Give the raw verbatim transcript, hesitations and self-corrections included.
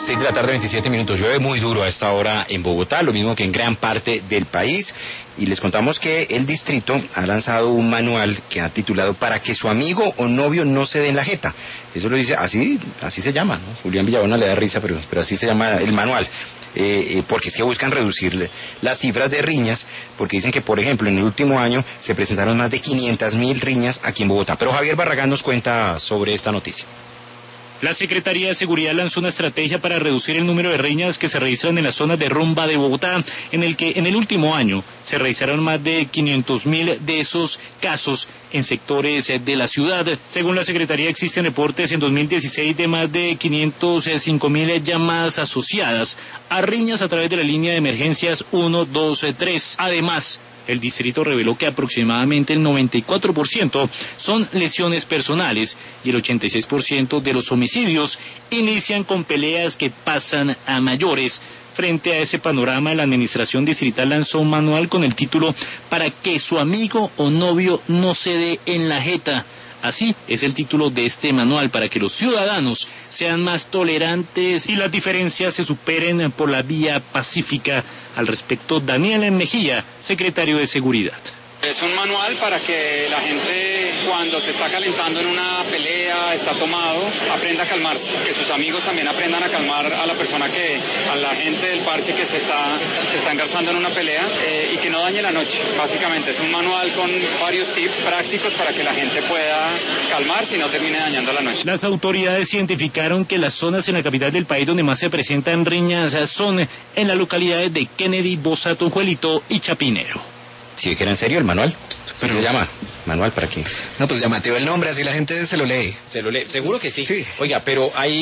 seis de la tarde, veintisiete minutos. Llueve muy duro a esta hora en Bogotá, lo mismo que en gran parte del país. Y les contamos que el distrito ha lanzado un manual que ha titulado "Para que su amigo o novio no se dé en la jeta". Eso lo dice, así así se llama, ¿no? Julián Villabona le da risa, pero, pero así se llama el manual. Eh, eh, porque es que buscan reducir las cifras de riñas, porque dicen que, por ejemplo, en el último año se presentaron más de quinientas mil riñas aquí en Bogotá. Pero Javier Barragán nos cuenta sobre esta noticia. La Secretaría de Seguridad lanzó una estrategia para reducir el número de riñas que se registran en las zonas de rumba de Bogotá, en el que en el último año se registraron más de quinientos mil de esos casos en sectores de la ciudad. Según la Secretaría, existen reportes en dos mil dieciséis de más de quinientos cinco mil llamadas asociadas a riñas a través de la línea de emergencias uno dos tres. Además, el distrito reveló que aproximadamente el noventa y cuatro por ciento son lesiones personales y el ochenta y seis por ciento de los homicidios inician con peleas que pasan a mayores. Frente a ese panorama, la administración distrital lanzó un manual con el título "Para que su amigo o novio no se dé en la jeta". Así es el título de este manual, para que los ciudadanos sean más tolerantes y las diferencias se superen por la vía pacífica. Al respecto, Daniel Mejía, secretario de Seguridad. Es un manual para que la gente, cuando se está calentando en una pelea, está tomado, aprenda a calmarse, que sus amigos también aprendan a calmar a la persona que, a la gente del parche que se está, se está engarzando en una pelea eh, y que no dañe la noche. Básicamente es un manual con varios tips prácticos para que la gente pueda calmarse y no termine dañando la noche. Las autoridades identificaron que las zonas en la capital del país donde más se presentan riñas son en las localidades de Kennedy, Bosa, Tunjuelito y Chapinero. ¿Sí que era en serio el manual? ¿Cómo se llama? ¿Manual para qué? No, pues llamativo el nombre, así la gente se lo lee. ¿Se lo lee? ¿Seguro que sí? Sí. Oiga, pero hay